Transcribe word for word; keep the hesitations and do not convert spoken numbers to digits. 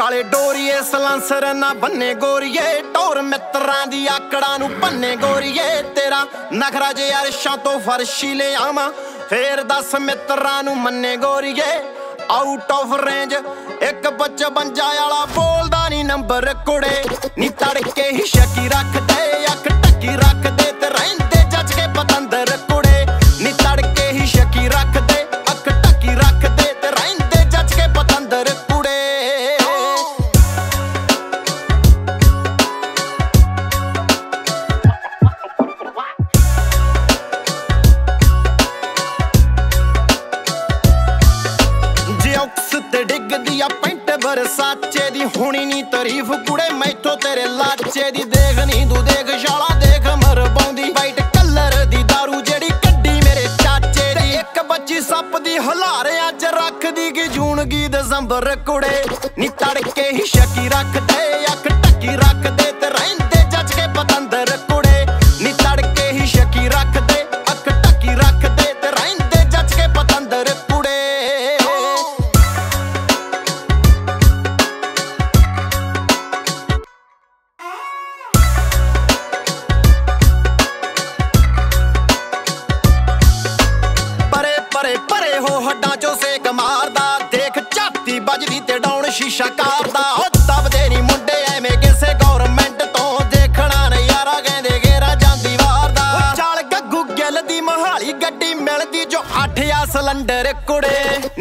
ਕਾਲੇ ਡੋਰੀਏ ਸਲਾਂਸਰ ਨਾ ਬੰਨੇ ਗੋਰੀਏ ਟੋਰ ਮਿੱਤਰਾਂ ਦੀ ਆਕੜਾਂ ਨੂੰ ਬੰਨੇ ਗੋਰੀਏ ਤੇਰਾ ਨਖਰਾ ਜੇ ਅਰਸ਼ਾਂ ਤੋਂ ਫਰਸ਼ੀ ਲੈ ਆਵਾਂ ਫੇਰ ਦਸ ਮਿੱਤਰਾਂ ਨੂੰ ਮੰਨੇ ਗੋਰੀਏ ਆਊਟ ਆਫ ਰੇਂਜ ਇੱਕ ਪਚਵੰਜਾ ਵਾਲਾ ਬੋਲਦਾ ਨੀ ਨੰਬਰ ਕੁੜੇ ਨੀ ਤੜਕੇ ਹੀ ਸ਼ੱਕੀ ਰੱਖਦੇ ਅੱਖ ਟੱਕੀ ਰੱਖਦੇ ਤੇ ਰਹਿੰਦੇ ਜੱਜ ਕੇ ਪਤੰਦਰ ਕੁੜੇ ਨੀ ਤੜਕੇ ਹੀ ਸ਼ੱਕੀ ਰੱਖਦੇ ਅੱਖ ਟੱਕੀ ਰੱਖਦੇ ਤੇ ਰਹਿੰਦੇ ਜੱਜ ਕੇ ਪਤੰਦਰ ਕੁੜੇ ਤੇ ਡਿੱਗਦੀ ਆ ਪੈਂਟ ਬਰਸਾਚੇ ਦੀ ਹੁਣੀ ਨੀ ਤਾਰੀਫ ਕੁੜੇ ਮੈਥੋਂ ਤੇਰੇ ਲਾਚੇ ਦੀ ਦੇਖ ਨੀ ਤੂੰ ਦੇਖ ਸ਼ਾਲਾ ਦੇਖ ਮਰਵਾਉਂਦੀ ਵਾਈਟ ਕਲਰ ਦੀ ਦਾਰੂ ਜਿਹੜੀ ਕੱਢੀ ਮੇਰੇ ਚਾਚੇ ਦੀ ਇੱਕ ਬੱਚੀ ਸੱਪ ਦੀ ਹਲਾਰਿਆਂ ਚ ਰੱਖਦੀ ਕਿ ਜੂਨਗੀ ਦਸੰਬਰ ਕੁੜੇ ਨੀ ਤੜਕੇ ਹੀ ਸ਼ੱਕੀ ਰੱਖਦੇ ਅੱਖ ਟੱਕੀ ਰੱਖਦੇ ਤੇ ਰਹਿੰਦੇ ਜੱਜ ਕੇ ਪਤੰਦਰ ਕੁੜੇ ਨੀ ਤੜਕੇ ਹੀ ਸ਼ੱਕੀ ਰੱਖਦੇ ਅੱਖ ਟੱਕੀ ਰੱਖਦੇ ਤੇ ਰਹਿੰਦੇ ਜੱਜ ਕੇ ਪਤੰਦਰ ਕੁੜੇ ਪਰੇ ਪਰੇ ਹੋ ਹੱਡਾਂ ਚੋਂ ਸੇਕ ਮਾਰਦਾ ਦੇਖ ਝਾਤੀ ਵੱਜਦੀ ਤੇ ਡਾਉਣ ਸ਼ੀਸ਼ਾ ਕਰਦਾ ਉਹ ਦਬਦੇ ਨੀ ਮੁੰਡੇ ਐਵੇਂ ਕਿਸੇ ਗੌਰਮੈਂਟ ਤੋਂ ਦੇਖਣਾ ਨਜ਼ਾਰਾ ਕਹਿੰਦੇ ਗੇਰਾ ਜਾਂਦੀ ਵਾਰਦਾ ਚੱਲ ਗੱਗੂ ਗਿੱਲ ਦੀ ਮੋਹਾਲੀ ਗੱਡੀ ਮਿਲਦੀ ਜੋ ਅੱਠ ਆ ਸਿਲੰਡਰ ਕੁੜੇ